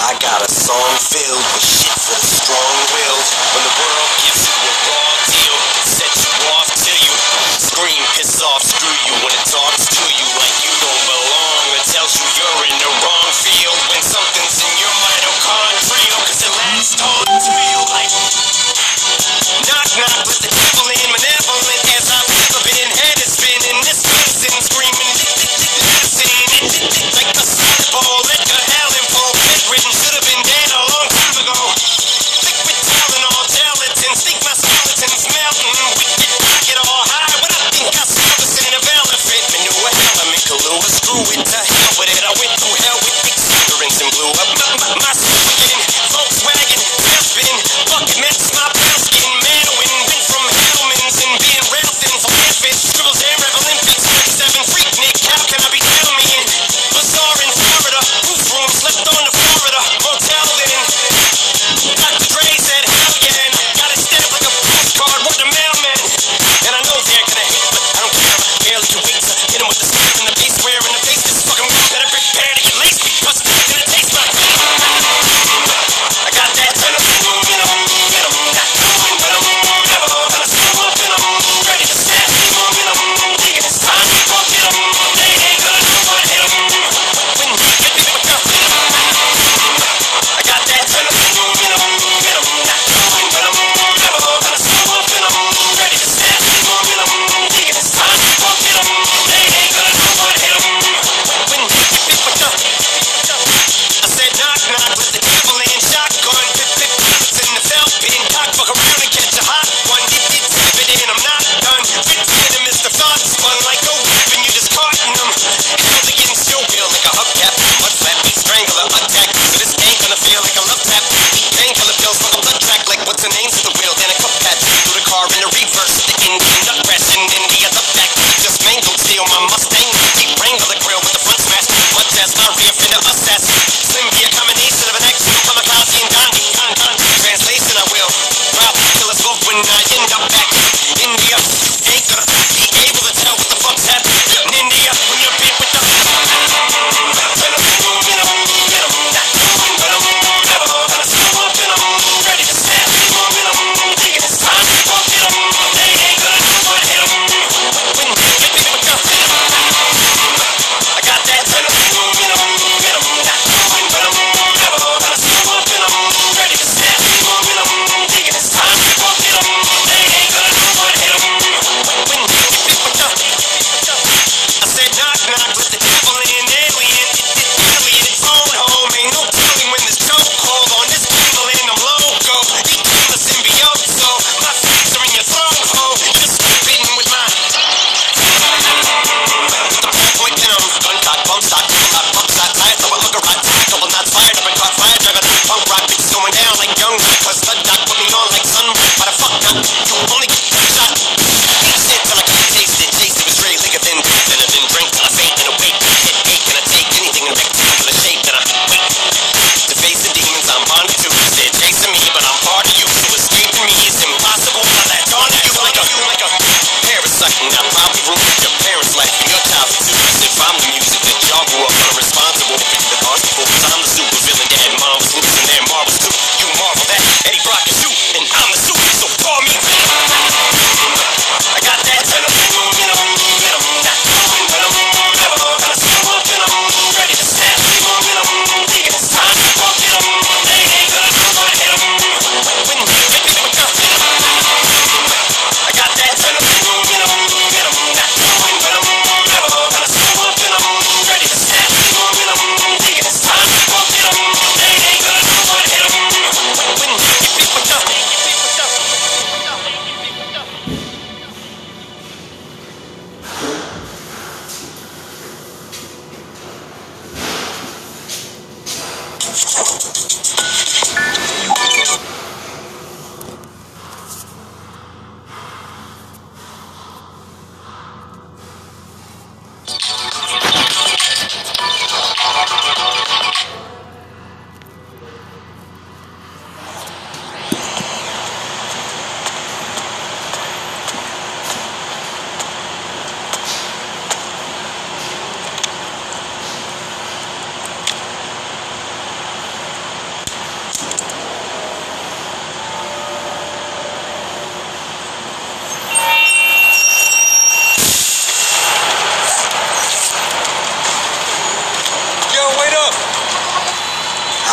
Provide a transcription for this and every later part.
I got a song filled with shit for the strong-willed. When the world gives you a raw deal, it sets you off till you scream, piss off, screw you. When it talks to you like you don't belong, it tells you you're in the wrong field. When something's in your mitochondrial, cause it latched on to you like knock knock, let the devil in, malevolent as I've never been. Head is spinning, this person screaming, like the Super Bowl, let the hell in full. Bedridden, should have been dead a long time ago. Thick with Tylenol, gelatins, think my skeleton's melting. Wicked, get all high, but I think I saw this in a elephant. Manure, element, Kahlua, screw it, to hell with it. I went through hell with ignorance and blew up my skin. Volkswagen, tailspin, bucket mess, my pale skin. Manowin, went from Hellman's and being railed thin for infants. Scribbles and Olympics, 37 freak Nick, how can I be telling me? Bazaar in Florida, roof room, slept on the Florida motel in. Dr. Dre said, hell yeah, and got it stamped like a postcard, what the mailman. And I know they're gonna hate, but I don't care, I barely can wait to hit him with the stick in the face, square in the face, this fucking weed, better prepare to get laced, because it's gonna taste like I got that adrenaline in 'em, not knowing, but I'm never gonna slow up in 'em, ready to snap in 'em, thinking it's time to go get 'em, they ain't gonna know what hit 'em. When you get me with your I got that adrenaline in 'em, not knowing, but I'm never gonna slow up in 'em, ready to snap in 'em, thinking it's time to go get 'em, they ain't gonna know what hit 'em. When you get me with your I said knock knock, let the devil in, shotgun, pip bullets in the felt bin, cock fuck around and catch a hot one, it's evident I'm not done, fits in him is the thought spun like a whip and you just caught in them, hell they getting still real like a hubcap, mud slap, beat strangler, attack, so this ain't gonna feel like a love tap, painkiller pills fuck a blood track like what's the names of the wheel, then a cup patch, through the car in the reverse, the Indian nut crash in India, the back, just mangled steel, my Mustang, deep wrangle the grill with the front smash, mud test, my rear fender assassin, slim be a combination of an action, kamikaze and Gandhi, translation I will, probably kill us both when I end up back in India, you ain't gonna be able to tell what the fuck's happening in India, when you're big with the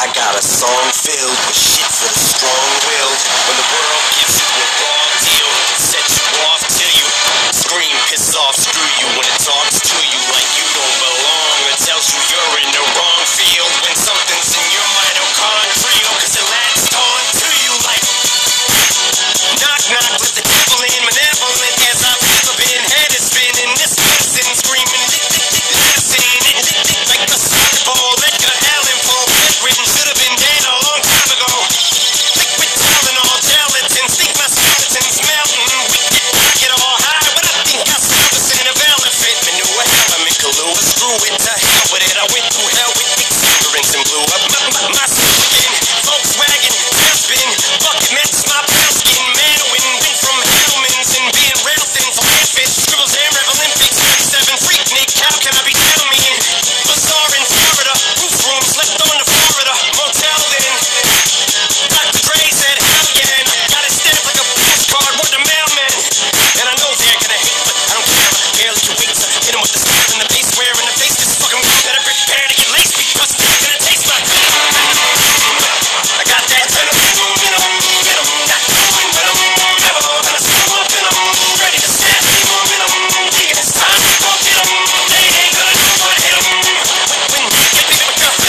I got a song filled with shit for the strong-willed. When the world gives you a raw deal, it can set you off till you scream, piss off, screw you. When it talks to you like you don't belong, it tells you you're in the wrong field. When something's in your mitochondrial, cause it latched on to you like knock knock, let the devil in. Malevolent as I've ever been, head is spinning, this medicine screaming, like a ball, let your Allen fall, bedridden, should have been dead a long time ago. Liquid Tylenol, gelatin, think my skeleton's melting. We get all high, but I think I saw the sin of elephant. Manure, element, Kahlua, screw it, to hell with it. I went through hell with exuberance and blew up my skin. Volkswagen, tailspin, bucket mess, my pale skin, Manwin, went from Hellman's and being real thin for infants. Scribbles and Rev Olympics, 37 freak Nick, how can I be tell me? Bazaar in Florida, roof room, slept on the Florida motel then. Dr. Dre said, hell yeah, and I got it stamped like a postcard, word the mailman. And I know they're gonna hate, but I don't care, I barely can wait to hit him with the slap in the face, square in the face, this fucking weed better prepare to get laced because it's gonna taste like I got that venom in 'em, not going with 'em, never gonna slow up in 'em, ready to snap in 'em, thinking it's time to go get 'em, they ain't gonna know what hit 'em. When you get me with your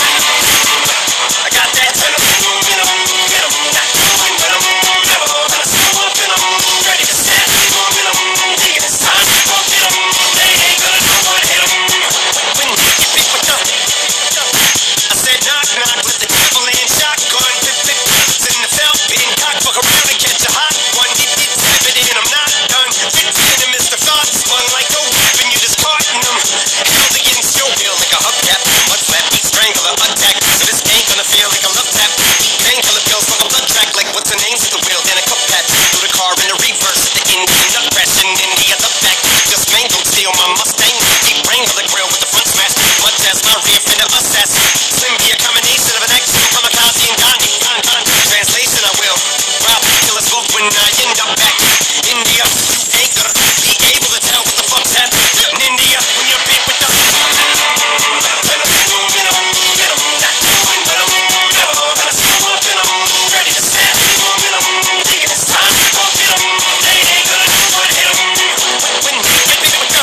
I got that venom in 'em, not going with 'em, never gonna slow up in 'em, ready to snap in 'em, thinking it's time to go get 'em, they ain't gonna know what hit 'em. When you get me with your I said knock knock, let the devil in, shotgun, pip bullets in the felt bin, cock fuck around and catch a hot one, it's evident I'm not done, fits in and Mr. Thought spun like no weapon, you just caught in them, held against your will like a hubcap, mud flap, beat strangler, attack, so this ain't gonna feel like a love tap, painkiller pills from a blood track, like what's the name to the wheel, then a cup patch, through the car in the reverse, at the Indian nut crash in India, the back, just mangled steel, my Mustang, deep wrangle the grill with the front smash, much as my rear fender assassin, slim be a combination of an action, kamikaze and Gandhi, translation I will, rob killers both when I end up back in India, you ain't gonna be able to tell what the fuck's happening in India, when you're big with the ready to snap in 'em, thinking it's time to go get 'em, they ain't gonna know what hit 'em. When you get me with the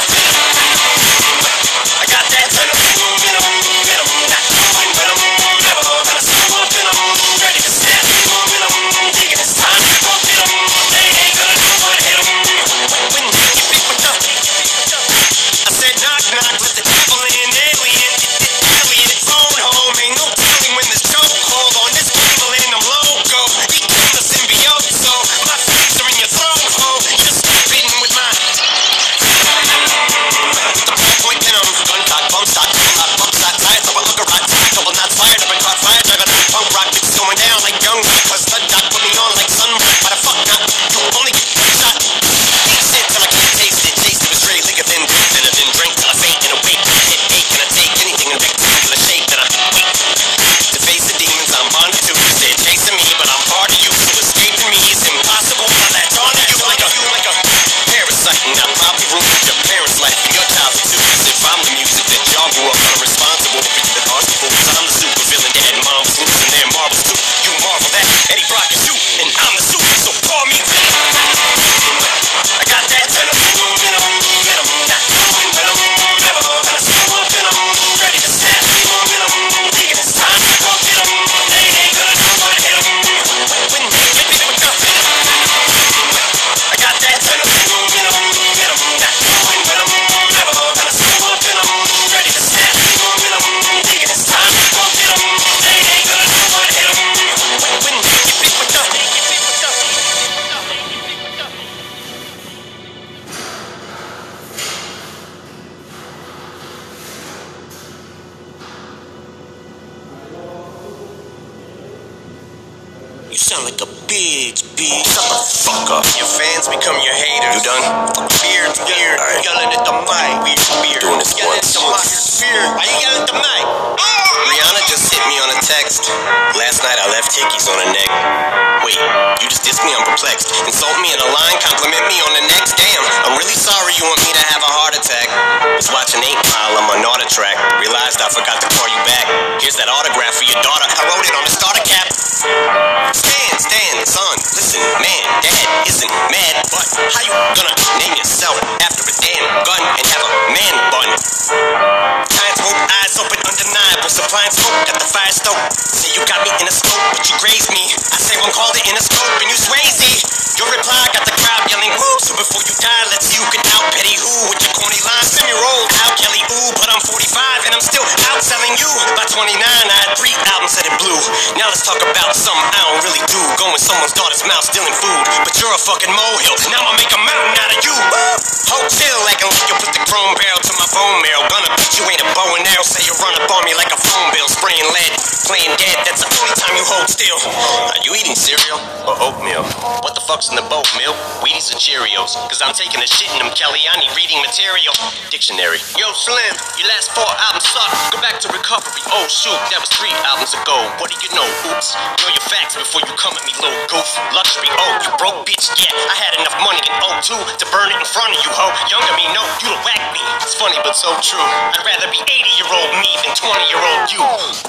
I got that venom in 'em, not going with 'em, never gonna slow up in 'em, ready to snap in 'em, thinking it's time to go get 'em, they ain't gonna know what hit 'em. When you get me with the I said knock knock, let the devil in, alien, its own home, ain't no telling when this chokehold on this table in them logo, became the symbiote, so my face are in your throat, ho, just spitting with my the ballpoint venom, gun cock, bump stock, double lock, bump stock, tires of a hooker rod, couple knots fired up and caught fire, driving punk rock, it's going down like young, cause the doc put me on like sun, why the fuck not, you only get one shot, taste it till I can't taste it, taste it was straight liquor, then drink till I faint and awake, hit ache, and I take anything in rectangular shape, then I wait, to face the demons I'm bonded to, they're chasing me, but I'm part of you, so escaping me is impossible, I latch on to you like a parasite, and I probably ruined your parents' life and your childhood too, as if I'm the music that y'all grew up on, responsible for you, the artful, I'm the super villain, dad and mom was losing their marbles too, you marvel that, Eddie Brock is you, and I'm the super, so call me I got that venom in 'em, not going with 'em, never gonna slow up in 'em, ready to snap in 'em, thinking it's time to go get 'em, they ain't gonna know what hit 'em. When you get me with the I got that venom in 'em, not going with 'em, never gonna slow up in 'em, ready to snap in 'em, thinking it's time to go get 'em, they ain't gonna know what hit 'em. When you get me with the You sound like a bitch. Shut the fuck up. Your fans become your haters. You done? Weird. Right. Yelling at the mic. Weird. Doing this once. Weird. Why you yelling at the mic? Rihanna just hit me on a text. Last night I left hickeys on her neck. Wait, you just dissed me? I'm perplexed. Insult me in a line, compliment me on the next. Damn, I'm really sorry you want me to have a heart attack. Was watching 8 Mile, I'm an starter track. Realized I forgot to call you back. Here's that autograph for your daughter. I wrote it on the starter cap. Stan, son, listen, man, Dad isn't mad, but how you gonna name yourself after a damn gun and have a man bun? Giant swoop, eyes open, undeniable, supplying smoke at the fire stove. Say you got me in a scope, but you grazed me. I say one called it in a scope, and you Swayze. Your reply got the crowd yelling woo. So before you die, let's see who can out petty who with your corny lines. Send me roll out Kelly ooh, but I'm 45 and I'm still outselling you. By 29, I had 3 albums that it blew. Now let's talk about something I don't really do. Going someone's daughter's mouth, stealing food, but you're a fucking molehill. Now I'ma make a mountain out of you. Hold chill, acting like you put the chrome barrel to my bone marrow. Gonna bet you ain't a bow and arrow. Say you run up on me like a phone bill, spraying lead, playing dead. That's the only time you hold still. Are you eating cereal or oatmeal? What the fuck's in the boat, milk? Wheaties or Cheerios? Cause I'm taking a shit in them, Kelly. I need reading material. Dictionary. Yo, Slim, your last 4 albums suck. Go back to recovery. Oh shoot, that was 3 albums ago. What do you know? Oops. Know your facts before you come at me, little goof. Luxury, oh, you broke bitch. Yeah, I had enough money in '02 to burn it in front of you, ho. Younger me, no, you'd have whacked me. It's funny, but so true. I'd rather be 80-year-old me than 20-year-old you.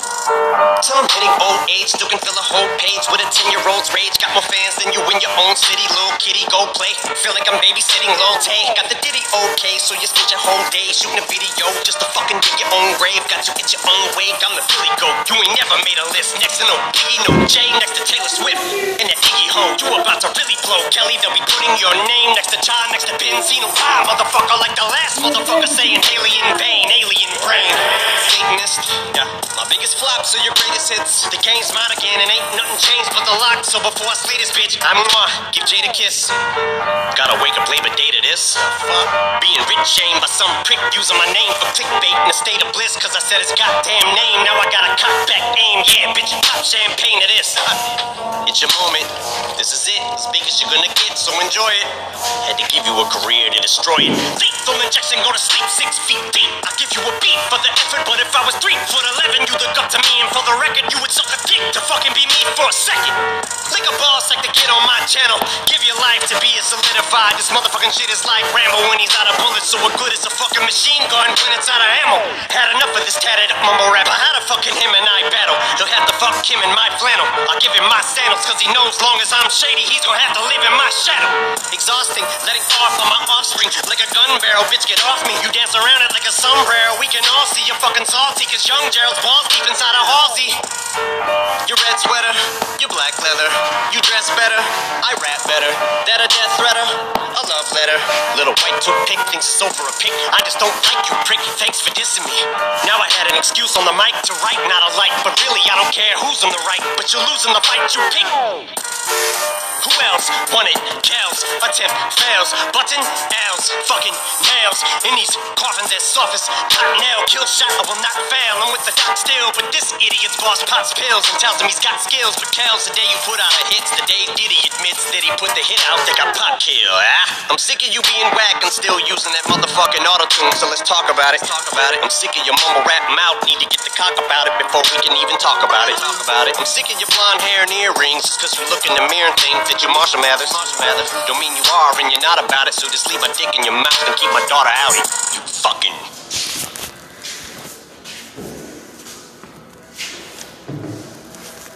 Till I'm hitting old age, still can fill a whole page with a 10-year-old's rage. Got more fans than you in your own city, little kitty, go play. Feel like I'm babysitting Lil Tay. Got the ditty okay, so you spent your whole day shooting a video just to fucking dig your own grave. Got you at your own wake, I'm the Billy Goat. You ain't never made a list next to no Biggie, no Jay, next to Taylor Swift. And that Iggy home, you about to really blow, Kelly. They'll be putting your name next to Cha, next to Benzino. Ah, motherfucker, like the last motherfucker saying alien vein, alien brain. Satanist, yeah, my biggest flops are your greatest hits. The game's mine again and ain't nothing changed but the lock. So before I slay this bitch, I'm give Jade a kiss. Gotta wake up Labor Day to this. Fuck. Being rich shamed by some prick using my name for clickbait in a state of bliss. Cause I said his goddamn name. Now I gotta cock back aim. Yeah, bitch, pop champagne to this. It's your moment. This is it. As big as you're gonna get, so enjoy it. Had to give you a career to destroy it. Lethal injection, go to sleep 6 feet deep. I give you a beat for the effort, but if I was 3'11", you'd look up to me, and for the record, you would suck a dick to fucking be me for a second. Lick a boss like the kid on my channel. Give your life to be a solidified. This motherfucking shit is like Rambo when he's out of bullets. So what good is a fucking machine gun when it's out of ammo? Had enough of this tatted up mumble rapper. How the fucking him and I battle? He'll have to fuck him in my flannel. I'll give him my sandals, cause he knows long as I'm shady, he's gonna have to live in my shadow. Exhausting, letting off on my offspring like a gun barrel. Bitch, get off me. You dance around it like a sombrero. We can all see you're fucking salty, cause young Gerald's balls deep inside a Halsey. Your red sweater, your black leather. You dress better, I rap better. That a death threater, a love letter. Little white toothpick thinks it's over a pick. I just don't like you, prick. Thanks for dissing me. Now I had an excuse on the mic to write, not a light. But really, I don't care who's on the right. But you're losing the fight you pick. Who else want it? Cows, attempt fails. Button L's, fucking nails. In these coffins as soft as cotton nail. Kill shot, I will not fail. I'm with the doc still, but this idiot's boss pops pills and tells him he's got skills. But cows, the day you put out a hits, the day Diddy admits that he put the hit out, they got pop kill. I'm sick of you being whack and still using that motherfucking auto-tune. So let's talk about it. I'm sick of your mumble rap mouth. Need to get the cock about it before we can even talk about it. I'm sick of your blonde hair and earrings. Just cause you look in the mirror and think that you're Marshall Mathers. Don't mean you are and you're not about it. So just leave my dick in your mouth and keep my daughter out. You fucking